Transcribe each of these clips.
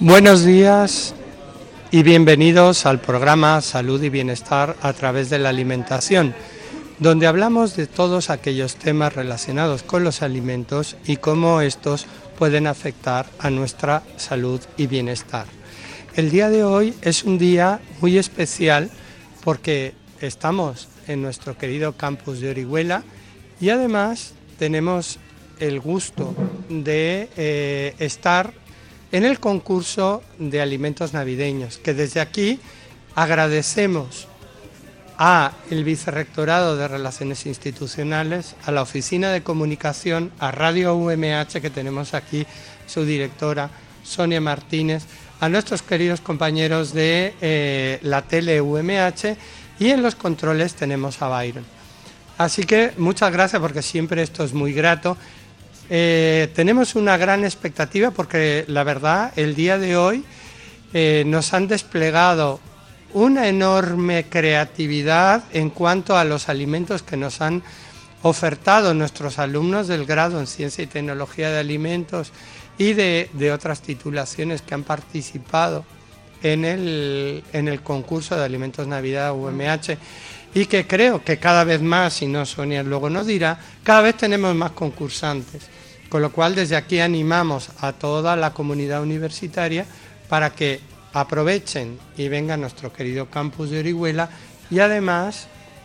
Buenos días y bienvenidos al programa Salud y Bienestar a través de la alimentación, donde hablamos de todos aquellos temas relacionados con los alimentos y cómo estos pueden afectar a nuestra salud y bienestar. El día de hoy es un día muy especial porque estamos en nuestro querido campus de Orihuela y además tenemos el gusto de estar en el concurso de alimentos navideños, que desde aquí agradecemos a el Vicerrectorado de Relaciones Institucionales, a la Oficina de Comunicación, a Radio UMH, que tenemos aquí su directora, Sonia Martínez, a nuestros queridos compañeros de la tele UMH, y en los controles tenemos a Byron. Así que muchas gracias, porque siempre esto es muy grato. Tenemos una gran expectativa porque la verdad el día de hoy nos han desplegado una enorme creatividad en cuanto a los alimentos que nos han ofertado nuestros alumnos del grado en Ciencia y Tecnología de Alimentos y de otras titulaciones que han participado en el concurso de Alimentos Navidad UMH, y que creo que cada vez más, si no Sonia luego nos dirá, cada vez tenemos más concursantes. Con lo cual desde aquí animamos a toda la comunidad universitaria para que aprovechen y vengan a nuestro querido campus de Orihuela y además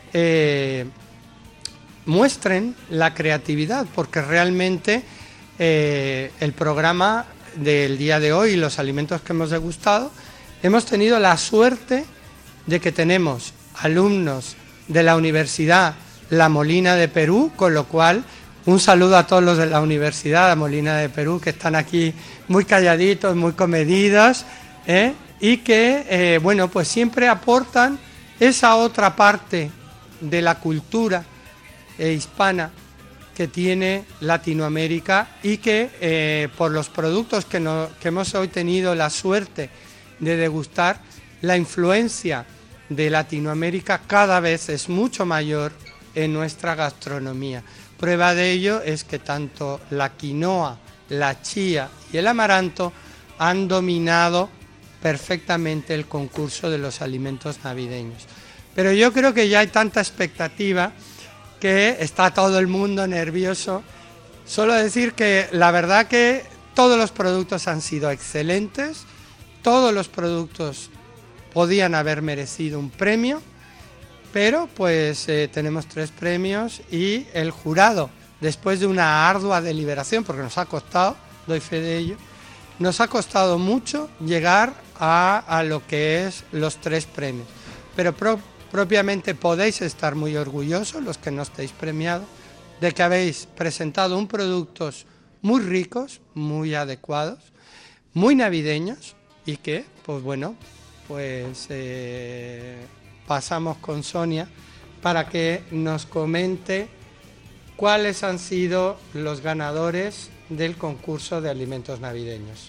muestren la creatividad, porque realmente el programa del día de hoy y los alimentos que hemos degustado, hemos tenido la suerte de que tenemos alumnos de la Universidad La Molina de Perú, con lo cual un saludo a todos los de la Universidad La Molina de Perú, que están aquí muy calladitos, muy comedidos, y que, bueno, pues siempre aportan esa otra parte de la cultura hispana que tiene Latinoamérica y que por los productos que hemos hoy tenido la suerte de degustar, la influencia de Latinoamérica cada vez es mucho mayor en nuestra gastronomía. Prueba de ello es que tanto la quinoa, la chía y el amaranto han dominado perfectamente el concurso de los alimentos navideños. Pero yo creo que ya hay tanta expectativa que está todo el mundo nervioso. Solo decir que la verdad que todos los productos han sido excelentes, todos los productos podían haber merecido un premio, pero pues tenemos 3 premios y el jurado, después de una ardua deliberación, porque nos ha costado, doy fe de ello, nos ha costado mucho llegar a lo que es los 3 premios. Pero propiamente podéis estar muy orgullosos, los que no estéis premiados, de que habéis presentado un productos muy ricos, muy adecuados, muy navideños y que, pues bueno, pues pasamos con Sonia para que nos comente cuáles han sido los ganadores del concurso de alimentos navideños.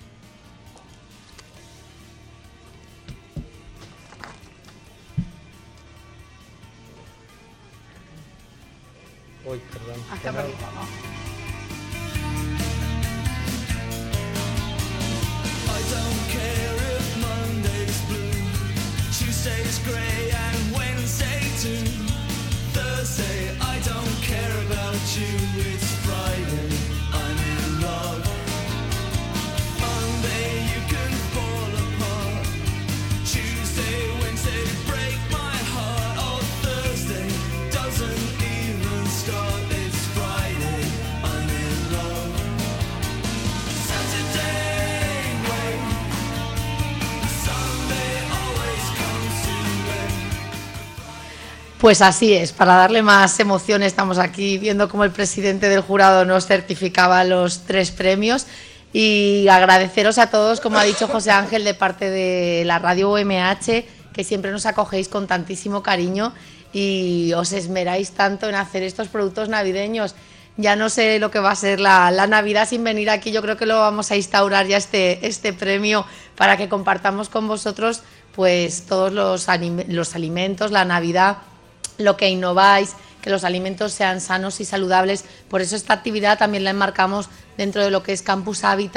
Uy, perdón. Tuesday's grey and Wednesday too. Thursday, I don't care about you. It's Friday, I'm in love. Monday, you can fall apart. Tuesday, Wednesday, break my heart. Oh, Thursday doesn't even start. It's Friday, I'm in love. Saturday, wait. Sunday always comes too late. Pues así es, para darle más emoción estamos aquí viendo cómo el presidente del jurado nos certificaba los 3 premios y agradeceros a todos, como ha dicho José Ángel, de parte de la radio UMH, que siempre nos acogéis con tantísimo cariño y os esmeráis tanto en hacer estos productos navideños. Ya no sé lo que va a ser la Navidad sin venir aquí. Yo creo que lo vamos a instaurar ya este premio para que compartamos con vosotros pues todos los alimentos, la Navidad, lo que innováis, que los alimentos sean sanos y saludables. Por eso esta actividad también la enmarcamos dentro de lo que es Campus Habitat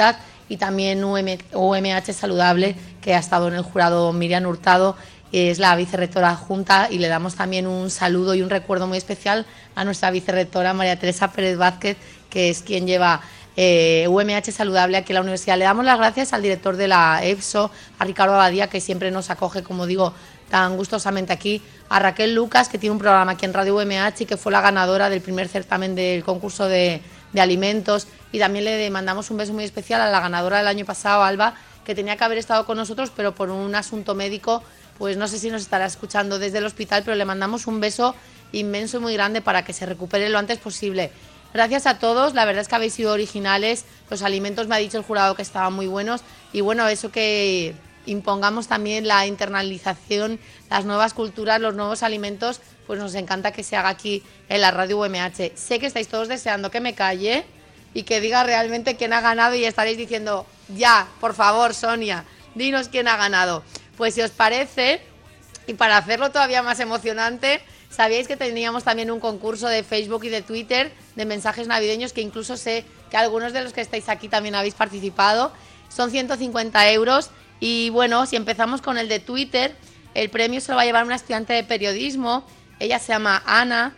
y también UMH Saludable, que ha estado en el jurado Miriam Hurtado, es la vicerrectora adjunta, y le damos también un saludo y un recuerdo muy especial a nuestra vicerrectora María Teresa Pérez Vázquez, que es quien lleva UMH Saludable aquí en la universidad. Le damos las gracias al director de la EPSO, a Ricardo Abadía, que siempre nos acoge, como digo, tan gustosamente aquí, a Raquel Lucas, que tiene un programa aquí en Radio UMH y que fue la ganadora del primer certamen del concurso de alimentos, y también le mandamos un beso muy especial a la ganadora del año pasado, Alba, que tenía que haber estado con nosotros, pero por un asunto médico, pues no sé si nos estará escuchando desde el hospital, pero le mandamos un beso inmenso y muy grande para que se recupere lo antes posible. Gracias a todos, la verdad es que habéis sido originales, los alimentos me ha dicho el jurado que estaban muy buenos, y bueno, eso que impongamos también la internalización, las nuevas culturas, los nuevos alimentos, pues nos encanta que se haga aquí en la Radio UMH. Sé que estáis todos deseando que me calle y que diga realmente quién ha ganado, y estaréis diciendo, ya, por favor, Sonia, dinos quién ha ganado. Pues si os parece, y para hacerlo todavía más emocionante, sabíais que teníamos también un concurso de Facebook y de Twitter de mensajes navideños, que incluso sé que algunos de los que estáis aquí también habéis participado. Son 150 euros, y bueno, si empezamos con el de Twitter, el premio se lo va a llevar una estudiante de periodismo. Ella se llama Ana,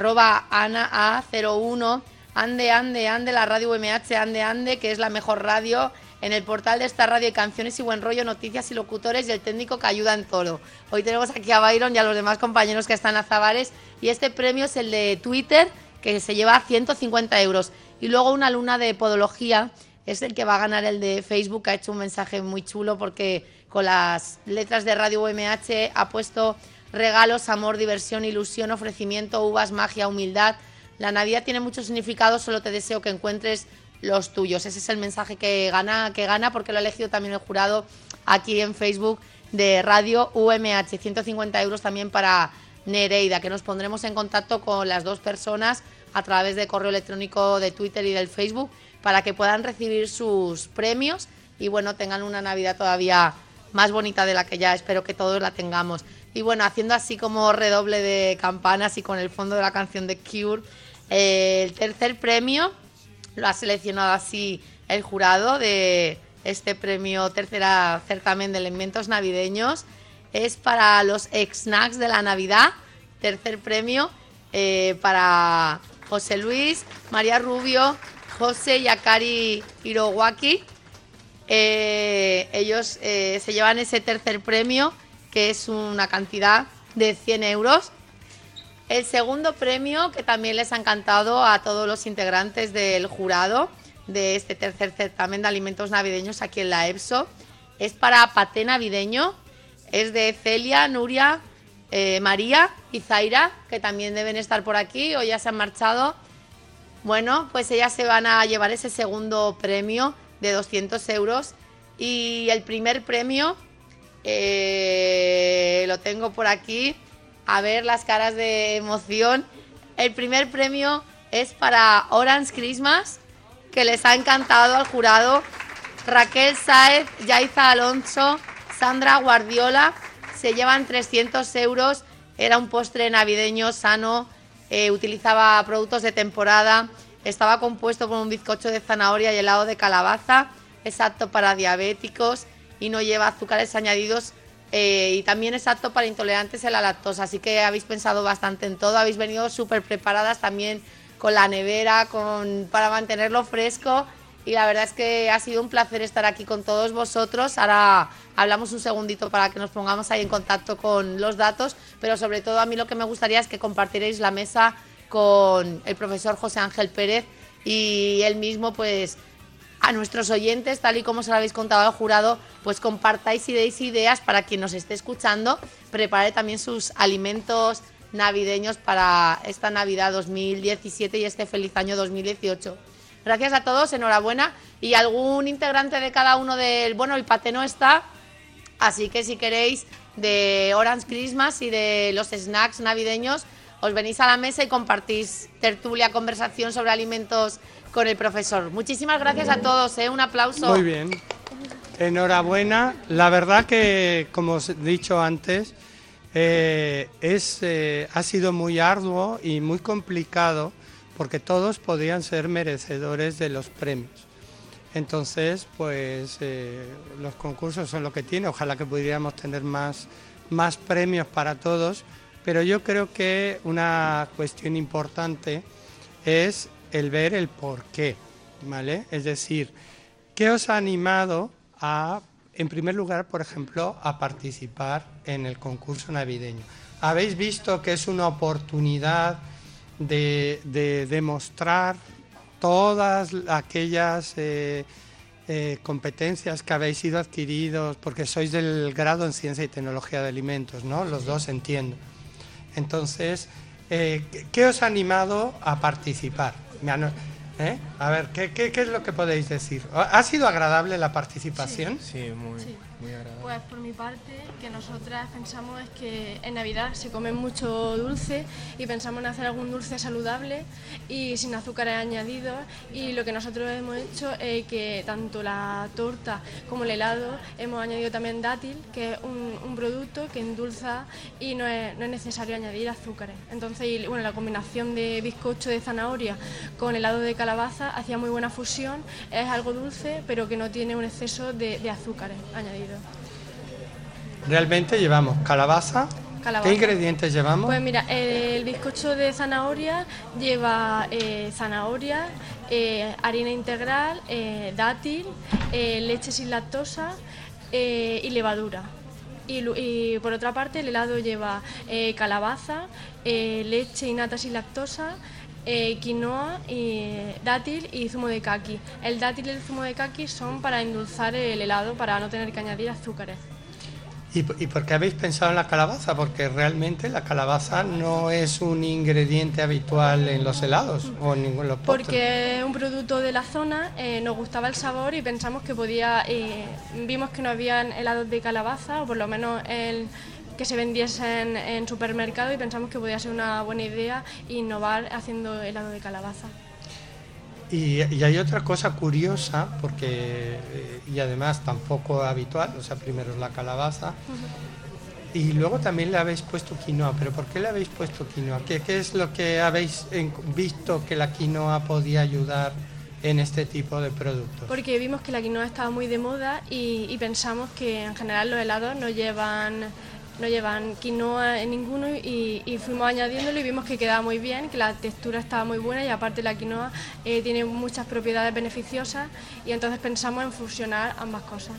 @AnaA01, ande, la Radio UMH, ande, que es la mejor radio. En el portal de esta radio hay canciones y buen rollo, noticias y locutores, y el técnico que ayuda en todo. Hoy tenemos aquí a Byron y a los demás compañeros que están a Zabares, y este premio es el de Twitter, que se lleva 150 euros. Y luego una alumna de podología es el que va a ganar el de Facebook, que ha hecho un mensaje muy chulo, porque con las letras de Radio UMH ha puesto regalos, amor, diversión, ilusión, ofrecimiento, uvas, magia, humildad. La Navidad tiene mucho significado, solo te deseo que encuentres los tuyos. Ese es el mensaje que gana, porque lo ha elegido también el jurado aquí en Facebook de Radio UMH. 150 euros también para Nereida, que nos pondremos en contacto con las dos personas a través de correo electrónico, de Twitter y del Facebook, para que puedan recibir sus premios y bueno, tengan una Navidad todavía más bonita de la que ya espero que todos la tengamos. Y bueno, haciendo así como redoble de campanas y con el fondo de la canción de Cure, el tercer premio lo ha seleccionado así el jurado de este premio tercera certamen de alimentos navideños. Es para los snacks de la Navidad, tercer premio, para José Luis, María Rubio, José y Akari Hirowaki. Ellos se llevan ese tercer premio, que es una cantidad de 100 euros. El segundo premio, que también les ha encantado a todos los integrantes del jurado de este tercer certamen de alimentos navideños aquí en la EPSO, es para paté navideño. Es de Celia, Nuria, María y Zaira, que también deben estar por aquí o ya se han marchado. Bueno, pues ellas se van a llevar ese segundo premio de 200 euros. Y el primer premio, lo tengo por aquí, a ver las caras de emoción. El primer premio es para Orange Christmas, que les ha encantado al jurado. Raquel Sáez, Yaiza Alonso, Sandra Guardiola, se llevan 300 euros. Era un postre navideño sano, utilizaba productos de temporada, estaba compuesto por un bizcocho de zanahoria y helado de calabaza, es apto para diabéticos y no lleva azúcares añadidos, y también es apto para intolerantes a la lactosa. Así que habéis pensado bastante en todo, habéis venido súper preparadas también con la nevera, para mantenerlo fresco. Y la verdad es que ha sido un placer estar aquí con todos vosotros. Ahora hablamos un segundito para que nos pongamos ahí en contacto con los datos, pero sobre todo a mí lo que me gustaría es que compartierais la mesa con el profesor José Ángel Pérez y él mismo, pues a nuestros oyentes, tal y como se lo habéis contado al jurado, pues compartáis y deis ideas para quien nos esté escuchando, prepare también sus alimentos navideños para esta Navidad 2017 y este feliz año 2018. Gracias a todos, enhorabuena. Y algún integrante de cada uno del... Bueno, el paté no está, así que si queréis de Orange Christmas y de los snacks navideños, os venís a la mesa y compartís tertulia, conversación sobre alimentos con el profesor. Muchísimas gracias a todos, un aplauso. Muy bien, enhorabuena. La verdad que, como os he dicho antes, ha sido muy arduo y muy complicado, porque todos podían ser merecedores de los premios. Entonces, pues los concursos son lo que tiene. Ojalá que pudiéramos tener más premios para todos, pero yo creo que una cuestión importante es el ver el porqué, ¿vale? Es decir, ¿qué os ha animado a, en primer lugar, por ejemplo, a participar en el concurso navideño? ¿Habéis visto que es una oportunidad de demostrar todas aquellas competencias que habéis ido adquiridos, porque sois del grado en Ciencia y Tecnología de Alimentos, ¿no? Los dos, entiendo. Entonces, ¿qué os ha animado a participar? A ver, ¿qué es lo que podéis decir? ¿Ha sido agradable la participación? Sí, muy agradable. Pues por mi parte, que nosotras pensamos es que en Navidad se come mucho dulce y pensamos en hacer algún dulce saludable y sin azúcares añadidos, y lo que nosotros hemos hecho es que tanto la torta como el helado hemos añadido también dátil, que es un producto que endulza y no es necesario añadir azúcares. Entonces, y, bueno, la combinación de bizcocho de zanahoria con helado de calabaza hacía muy buena fusión. Es algo dulce pero que no tiene un exceso de azúcares añadidos. Realmente llevamos calabaza. ¿Qué ingredientes llevamos? Pues mira, el bizcocho de zanahoria lleva zanahoria, harina integral, dátil, leche sin lactosa y levadura. Y por otra parte el helado lleva calabaza, leche y nata sin lactosa, quinoa, dátil y zumo de caqui. El dátil y el zumo de caqui son para endulzar el helado, para no tener que añadir azúcares. ¿Y por qué habéis pensado en la calabaza? Porque realmente la calabaza no es un ingrediente habitual en los helados o en ninguno de los postres. Porque es un producto de la zona, nos gustaba el sabor y pensamos que podía, vimos que no habían helados de calabaza, o por lo menos que se vendiesen en supermercado, y pensamos que podía ser una buena idea innovar haciendo helado de calabaza. Y hay otra cosa curiosa, porque y además tampoco habitual, o sea, primero es la calabaza, y luego también le habéis puesto quinoa. ¿Pero por qué le habéis puesto quinoa? ¿Qué es lo que habéis visto que la quinoa podía ayudar en este tipo de productos? Porque vimos que la quinoa estaba muy de moda y pensamos que en general los helados no llevan quinoa en ninguno, y fuimos añadiéndolo y vimos que quedaba muy bien, que la textura estaba muy buena, y aparte la quinoa tiene muchas propiedades beneficiosas, y entonces pensamos en fusionar ambas cosas.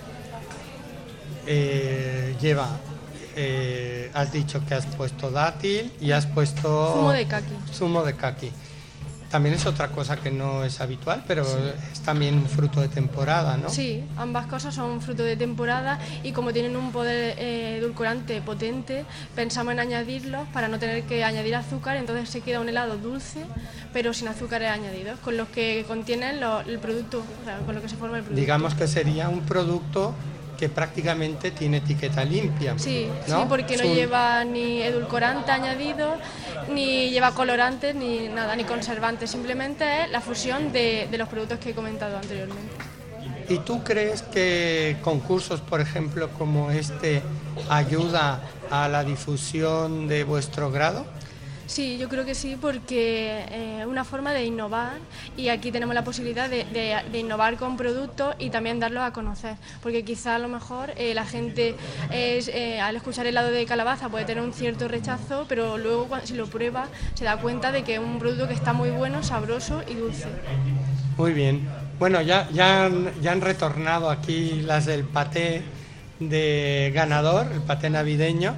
Has dicho que has puesto dátil y has puesto zumo de caqui. También es otra cosa que no es habitual, pero sí, es también un fruto de temporada, ¿no? Sí, ambas cosas son fruto de temporada, y como tienen un poder edulcorante potente, pensamos en añadirlos para no tener que añadir azúcar. Entonces se queda un helado dulce, pero sin azúcares añadidos, con los que contienen el producto, o sea, con lo que se forma el producto. Digamos que sería un producto que prácticamente tiene etiqueta limpia. Sí, ¿no? Sí, porque no lleva ni edulcorante añadido, ni lleva colorantes, ni nada, ni conservantes. Simplemente es la fusión de los productos que he comentado anteriormente. ¿Y tú crees que concursos, por ejemplo, como este, ayuda a la difusión de vuestro grado? Sí, yo creo que sí, porque es una forma de innovar, y aquí tenemos la posibilidad de innovar con productos y también darlos a conocer, porque quizá a lo mejor la gente al escuchar helado de calabaza puede tener un cierto rechazo, pero luego si lo prueba se da cuenta de que es un producto que está muy bueno, sabroso y dulce. Muy bien. Bueno, ya han retornado aquí las del paté de ganador, el paté navideño.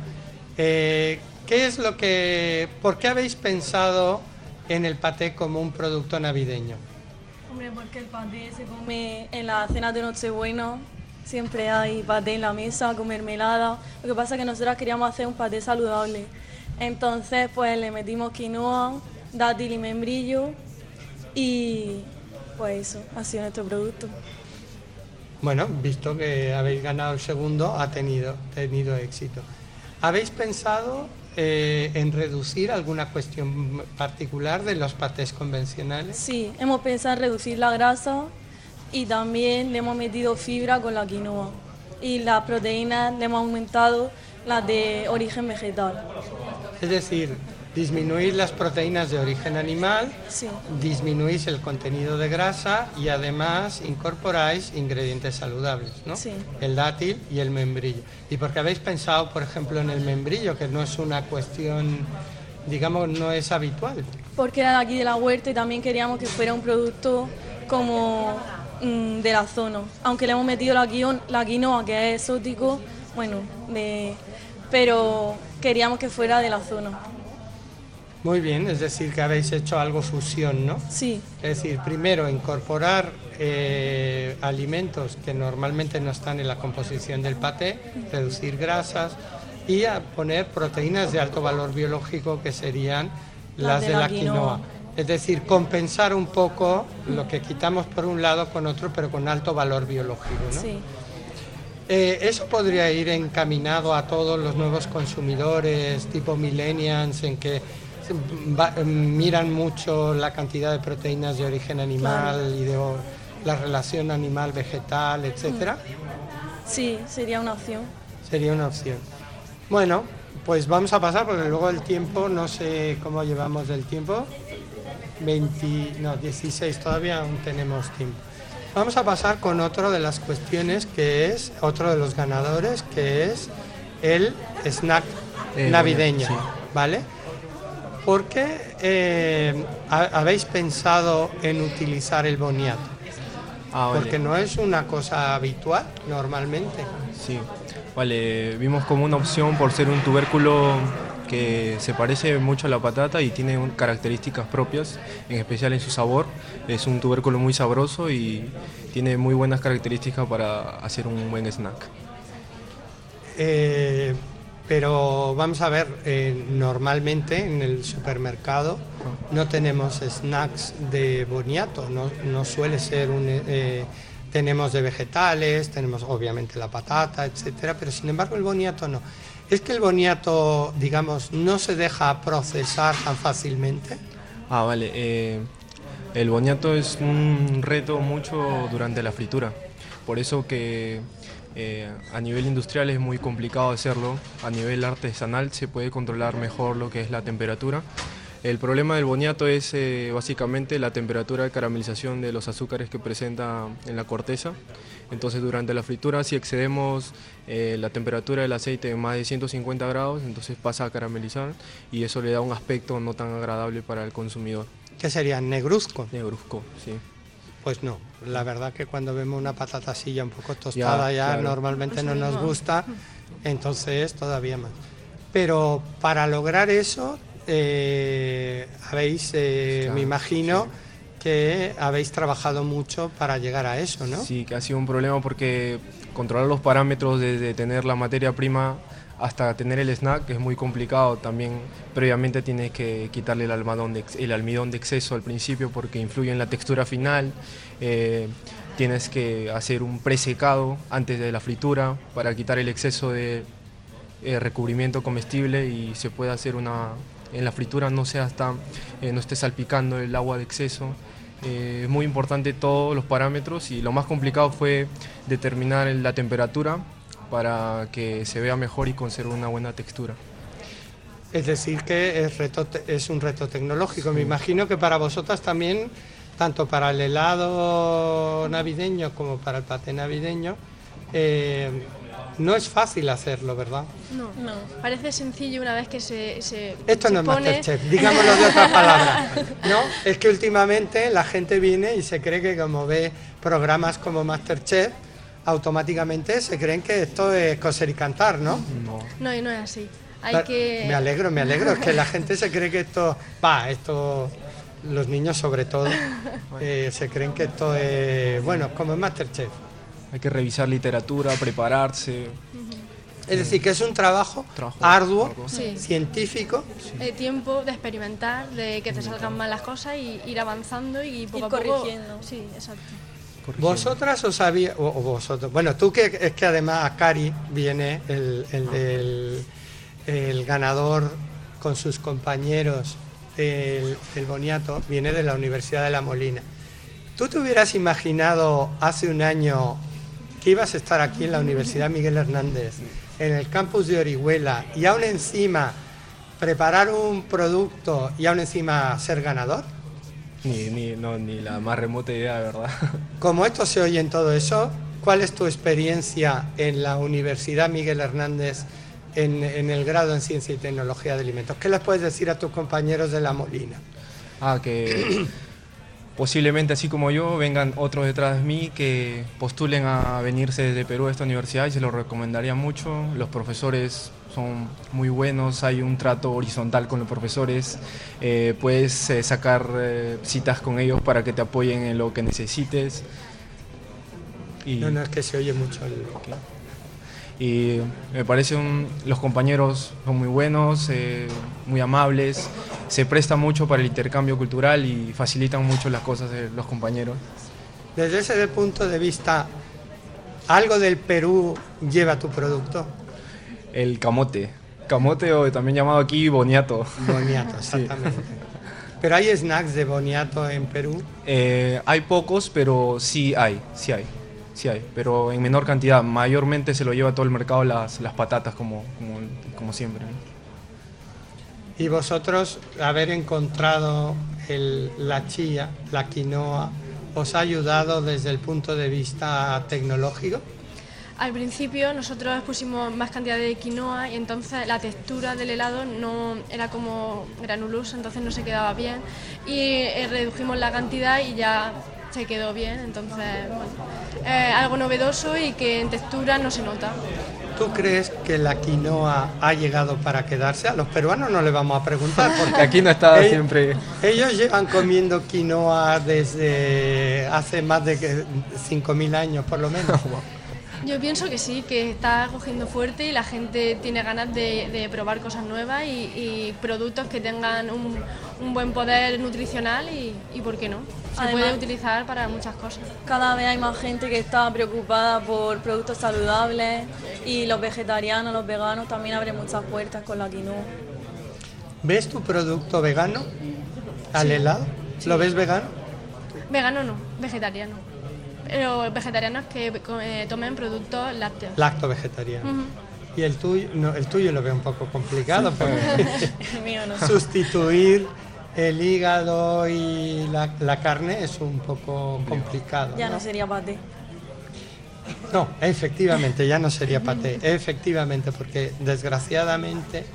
¿Por qué habéis pensado en el paté como un producto navideño? Hombre, porque el paté se come en la cena de Nochebuena, siempre hay paté en la mesa con mermelada. Lo que pasa es que nosotros queríamos hacer un paté saludable, entonces pues le metimos quinoa, dátil y membrillo, y pues eso ha sido nuestro producto. Bueno, visto que habéis ganado el segundo, ha tenido éxito. ¿Habéis pensado en reducir alguna cuestión particular de los patés convencionales? Sí, hemos pensado en reducir la grasa, y también le hemos metido fibra con la quinoa, y las proteínas le hemos aumentado las de origen vegetal. Es decir, disminuís las proteínas de origen animal, Sí, disminuís el contenido de grasa y además incorporáis ingredientes saludables, ¿no? Sí. El dátil y el membrillo. ¿Y por qué habéis pensado, por ejemplo, en el membrillo, que no es una cuestión, digamos, no es habitual? porque era de aquí de la huerta y también queríamos que fuera un producto como de la zona. Aunque le hemos metido la quinoa, que es exótico, bueno, pero queríamos que fuera de la zona. Muy bien, es decir, que habéis hecho algo fusión, ¿no? Sí, Es decir, primero incorporar alimentos que normalmente no están en la composición del paté, reducir grasas y a poner proteínas de alto valor biológico que serían las de la quinoa. Es decir, compensar un poco lo que quitamos por un lado con otro, pero con alto valor biológico, ¿no? sí. Eso podría ir encaminado a todos los nuevos consumidores tipo millennials en que miran mucho la cantidad de proteínas de origen animal y de la relación animal-vegetal, etcétera. Sí, sería una opción. Sería una opción. Bueno, pues vamos a pasar porque luego el tiempo, no sé cómo llevamos del tiempo. 16, todavía aún tenemos tiempo. Vamos a pasar con otro de las cuestiones que es, otro de los ganadores, que es el snack navideño, sí. ¿vale? ¿Por qué habéis pensado en utilizar el boniato? Ah, vale. Porque no es una cosa habitual normalmente. Sí, vale, vimos como una opción por ser un tubérculo que se parece mucho a la patata y tiene características propias, en especial en su sabor. Es un tubérculo muy sabroso y tiene muy buenas características para hacer un buen snack. Pero vamos a ver, normalmente en el supermercado no tenemos snacks de boniato, no suele ser tenemos de vegetales, tenemos obviamente la patata, etcétera, pero sin embargo el boniato no. ¿Es que el boniato, digamos, no se deja procesar tan fácilmente? Ah, vale, el boniato es un reto mucho durante la fritura, por eso que a nivel industrial es muy complicado hacerlo, a nivel artesanal se puede controlar mejor lo que es la temperatura. El problema del boniato es básicamente la temperatura de caramelización de los azúcares que presenta en la corteza. Entonces durante la fritura si excedemos la temperatura del aceite en más de 150 grados, entonces pasa a caramelizar y eso le da un aspecto no tan agradable para el consumidor. ¿Qué sería? ¿Negruzco? Negruzco, sí. Pues no, la verdad que cuando vemos una patata así ya un poco tostada ya claro. normalmente no nos gusta, entonces todavía más. Pero para lograr eso habéis, Claro, me imagino, sí. que habéis trabajado mucho para llegar a eso, ¿no? Sí, que ha sido un problema porque controlar los parámetros desde tener la materia prima hasta tener el snack es muy complicado. También previamente tienes que quitarle el almidón de exceso al principio porque influye en la textura final. Tienes que hacer un presecado antes de la fritura para quitar el exceso de recubrimiento comestible y se puede hacer en la fritura no esté salpicando el agua de exceso. Es muy importante todos los parámetros y lo más complicado fue determinar la temperatura para que se vea mejor y conserve una buena textura. Es decir, que es un reto tecnológico. Me imagino que para vosotras también, tanto para el helado navideño como para el paté navideño, no es fácil hacerlo, ¿verdad? No, No. parece sencillo una vez que se Esto se no es pone... Masterchef, digámoslo de otra palabra. ¿No? Es que últimamente la gente viene y se cree que como ve programas como Masterchef, automáticamente se creen que esto es coser y cantar, ¿no? No. No, y no es así. Hay Claro, que... Me alegro, es que la gente se cree que esto, los niños sobre todo, se creen que esto es, bueno, como en Masterchef. Hay que revisar literatura, prepararse. Es decir, que es un trabajo Trabajo arduo, arduo. Sí. científico. Tiempo de experimentar, de que te salgan mal las cosas y ir avanzando y poco Ir a poco... corrigiendo. Sí, exacto. Corrigiendo. Vosotras os sabíais, o vosotros, bueno, tú que es que además a Cari viene el ganador con sus compañeros del boniato, viene de la Universidad de La Molina. ¿Tú te hubieras imaginado hace un año que ibas a estar aquí en la Universidad Miguel Hernández, en el campus de Orihuela, y aún encima preparar un producto y aún encima ser ganador? Ni la más remota idea, de verdad. Como esto se oye en todo eso, ¿cuál es tu experiencia en la Universidad Miguel Hernández en el grado en Ciencia y Tecnología de Alimentos? ¿Qué les puedes decir a tus compañeros de La Molina? Que posiblemente así como yo vengan otros detrás de mí que postulen a venirse desde Perú a esta universidad y se lo recomendaría mucho. Los profesores son muy buenos, hay un trato horizontal con los profesores, puedes sacar citas con ellos para que te apoyen en lo que necesites. Y, No, es que se oye mucho y me parece los compañeros son muy buenos, muy amables, se presta mucho para el intercambio cultural y facilitan mucho las cosas de los compañeros. Desde ese punto de vista, ¿algo del Perú lleva tu producto? El camote o también llamado aquí boniato. Boniato, exactamente. ¿Pero hay snacks de boniato en Perú? Hay pocos, pero sí hay, pero en menor cantidad. Mayormente se lo lleva todo el mercado las patatas como siempre, ¿no? Y vosotros, haber encontrado la chía, la quinoa, ¿os ha ayudado desde el punto de vista tecnológico? Al principio nosotros pusimos más cantidad de quinoa y entonces la textura del helado no era como granulosa, entonces no se quedaba bien y redujimos la cantidad y ya se quedó bien, entonces bueno, algo novedoso y que en textura no se nota. ¿Tú crees que la quinoa ha llegado para quedarse? A los peruanos no le vamos a preguntar porque aquí no está siempre. Ellos llevan comiendo quinoa desde hace más de 5.000 años por lo menos. Yo pienso que sí, que está cogiendo fuerte y la gente tiene ganas de probar cosas nuevas y productos que tengan un buen poder nutricional y ¿por qué no? Se Además, puede utilizar para muchas cosas. cada vez hay más gente que está preocupada por productos saludables y los vegetarianos, los veganos también abren muchas puertas con la quinoa. ¿Ves tu producto vegano al helado? ¿Lo ves vegano? Vegano no, vegetariano. Pero vegetarianos que tomen productos lácteos. Lacto vegetariano. Ujú. Y el tuyo, no, el tuyo lo veo un poco complicado, porque El mío no. sustituir el hígado y la carne es un poco complicado. Ya no sería paté. No, efectivamente, ya no sería paté. Efectivamente, porque desgraciadamente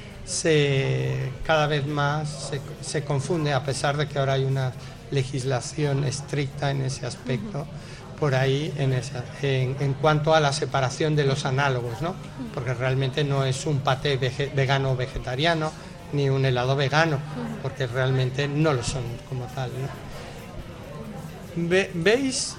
cada vez más se confunde, a pesar de que ahora hay una legislación estricta en ese aspecto, por ahí en cuanto a la separación de los análogos, ¿no? Porque realmente no es un paté vegano o vegetariano, ni un helado vegano, porque realmente no lo son como tal, ¿no? ¿Veis?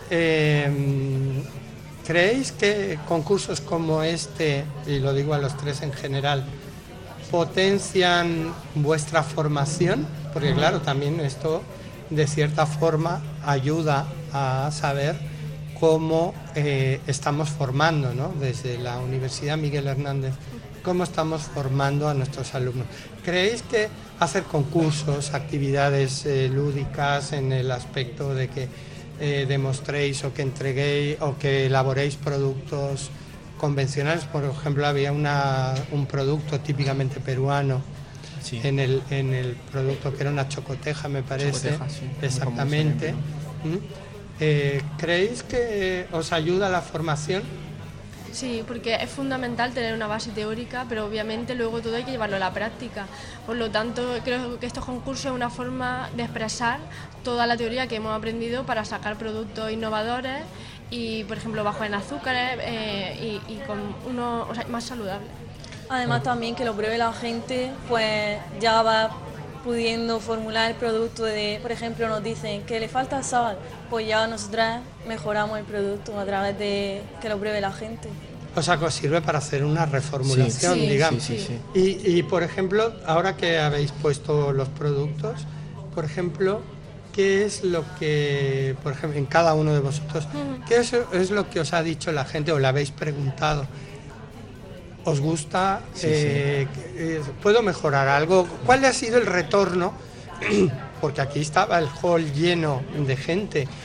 ¿Creéis que concursos como este, y lo digo a los tres en general, potencian vuestra formación? Porque claro, también esto de cierta forma ayuda a saber cómo estamos formando, ¿no? Desde la Universidad Miguel Hernández, cómo estamos formando a nuestros alumnos. ¿Creéis que hacer concursos, actividades lúdicas en el aspecto de que demostréis o que entreguéis o que elaboréis productos convencionales? Por ejemplo, había un producto típicamente peruano, Sí. en el producto que era una chocoteja, me parece. Chocoteja, sí, muy Exactamente. famoso ¿Creéis que os ayuda la formación? Sí, porque es fundamental tener una base teórica, pero obviamente luego todo hay que llevarlo a la práctica. Por lo tanto, creo que estos concursos es una forma de expresar toda la teoría que hemos aprendido para sacar productos innovadores y, por ejemplo, bajos en azúcares y con uno, más saludable. Además también que lo pruebe la gente, pues ya va pudiendo formular el producto por ejemplo, nos dicen que le falta sal, pues ya nosotras mejoramos el producto a través de que lo pruebe la gente. O sea, que os sirve para hacer una reformulación, Sí, digamos. sí. Y, por ejemplo, ahora que habéis puesto los productos, por ejemplo, ¿qué es lo que, por ejemplo, en cada uno de vosotros, qué es lo que os ha dicho la gente o le habéis preguntado? ¿Os gusta? ¿Puedo mejorar algo? ¿Cuál ha sido el retorno? Porque aquí estaba el hall lleno de gente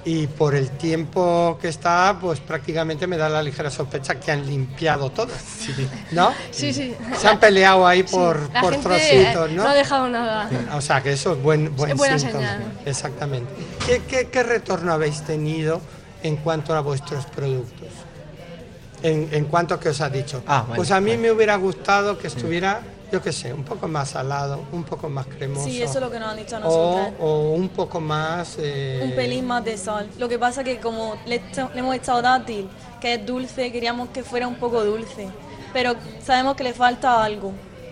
y por el tiempo que está, pues prácticamente me da la ligera sospecha que han limpiado todo, ¿no? Sí, sí. Se han peleado ahí por La gente, trocitos, ¿no? no ha dejado nada. O sea, que eso es buen Es buena síntoma. señal. Exactamente. ¿Qué retorno habéis tenido en cuanto a vuestros productos? En cuanto a que os ha dicho. Vale, Pues a mí me hubiera gustado que estuviera, yo qué sé, un poco más salado, un poco más cremoso. Sí, eso es lo que nos han dicho a nosotros. O un poco más... Un pelín más de sal. Lo que pasa que como le hemos echado dátil, que es dulce, queríamos que fuera un poco dulce. Pero sabemos que le falta algo.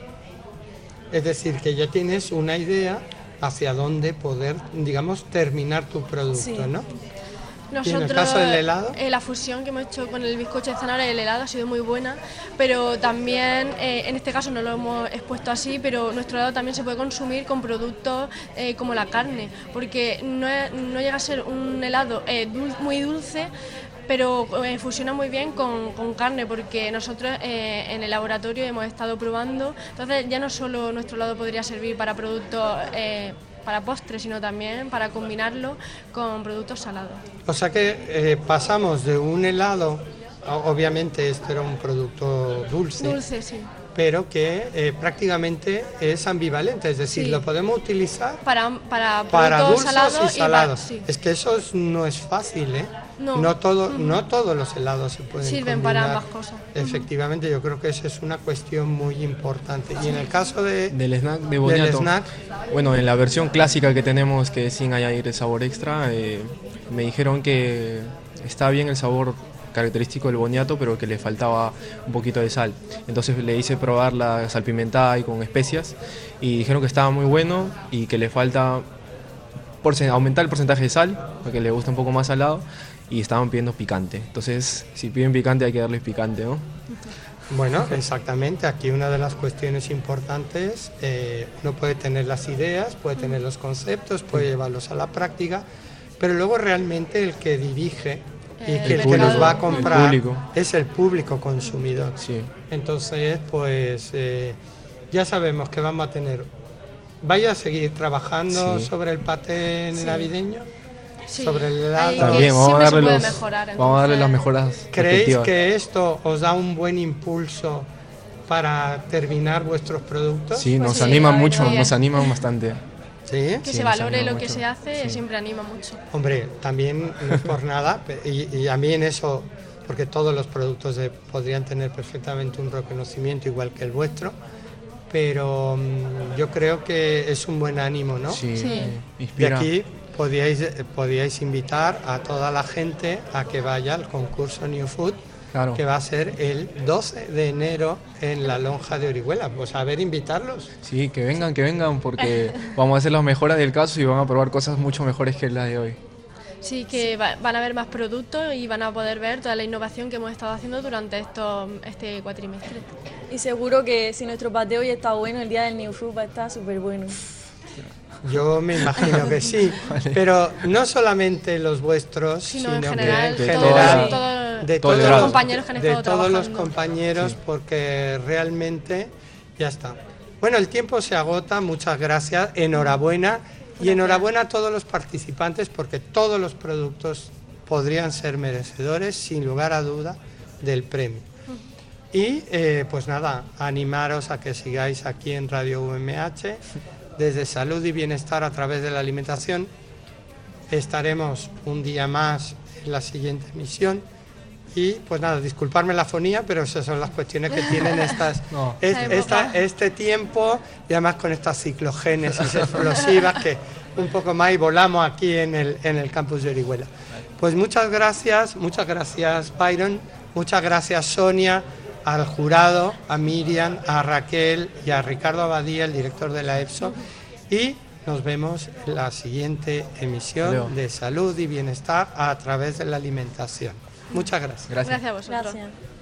Es decir, que ya tienes una idea hacia dónde poder, digamos, terminar tu producto, Sí. ¿no? Nosotros, ¿Y en el caso del helado? La fusión que hemos hecho con el bizcocho de zanahoria y el helado ha sido muy buena, pero también, en este caso no lo hemos expuesto así, pero nuestro helado también se puede consumir con productos como la carne, porque no llega a ser un helado muy dulce, pero fusiona muy bien con carne, porque nosotros en el laboratorio hemos estado probando, entonces ya no solo nuestro helado podría servir para productos... para postres, sino también para combinarlo con productos salados. O sea que pasamos de un helado, obviamente este era un producto dulce, Dulce, sí. pero que prácticamente es ambivalente, es decir, Sí. lo podemos utilizar Para para productos dulces salados y salados. sí. Es que eso no es fácil, ¿eh? No. No todos los helados se pueden Sirven combinar. para ambas cosas. Efectivamente, yo creo que esa es una cuestión muy importante. Y en el caso Del snack de boniato. snack, Bueno, en la versión clásica que tenemos, que es sin añadir el sabor extra, me dijeron que está bien el sabor característico del boniato, pero que le faltaba un poquito de sal. Entonces le hice probar la salpimentada y con especias y dijeron que estaba muy bueno y que le falta aumentar el porcentaje de sal, porque le gusta un poco más salado, y estaban pidiendo picante. Entonces, si piden picante hay que darles picante, ¿no? bueno, exactamente. Aquí una de las cuestiones importantes, uno puede tener las ideas, puede tener los conceptos, puede llevarlos a la práctica, pero luego realmente el que dirige y que el que nos va a comprar el público. es el público consumidor. Sí. Entonces, pues ya sabemos que vamos a tener... ¿Vaya a seguir trabajando Sí. sobre el paté navideño? Sí. Sobre el helado. Ahí También vamos a siempre se darle puede los, mejorar, vamos a darle las entonces- mejoras ¿Creéis respectivas. que esto os da un buen impulso para terminar vuestros productos? Sí, nos sí, animan la mucho, verdad. nos animan bastante. ¿Sí? Que Sí, se nos valore anima lo que mucho. se hace Sí. siempre anima mucho. Hombre, también no es por nada, y a mí en eso, porque todos los productos podrían tener perfectamente un reconocimiento igual que el vuestro, pero yo creo que es un buen ánimo, ¿no? Sí, Sí. De inspira. aquí podíais invitar a toda la gente a que vaya al concurso New Food, Claro. que va a ser el 12 de enero en la Lonja de Orihuela. Pues a ver, invitarlos. Sí, que vengan, porque vamos a hacer las mejoras del caso y van a probar cosas mucho mejores que la de hoy. Sí, que van a haber más productos y van a poder ver toda la innovación que hemos estado haciendo durante este cuatrimestre. Y seguro que si nuestro paté hoy está bueno, el día del New Food va a estar súper bueno. Yo me imagino que sí, pero no solamente los vuestros, Sino sino en que general, en de general de todo el todos grado. los compañeros que han de estado todos los trabajando. compañeros, porque realmente ya está. Bueno, el tiempo se agota, muchas gracias, enhorabuena y enhorabuena a todos los participantes porque todos los productos podrían ser merecedores, sin lugar a duda, del premio. Y pues nada, animaros a que sigáis aquí en Radio UMH, desde Salud y Bienestar a través de la alimentación. Estaremos un día más en la siguiente emisión. Y pues nada, disculparme la fonía, pero esas son las cuestiones que tienen No. este tiempo, y además con estas ciclogénesis explosivas que un poco más y volamos aquí en el campus de Orihuela. Pues muchas gracias Byron, muchas gracias Sonia, al jurado, a Miriam, a Raquel y a Ricardo Abadía, el director de la EPSO, y nos vemos en la siguiente emisión Leo. de Salud y Bienestar a través de la alimentación. Muchas gracias. Gracias. Gracias a vosotros. Gracias.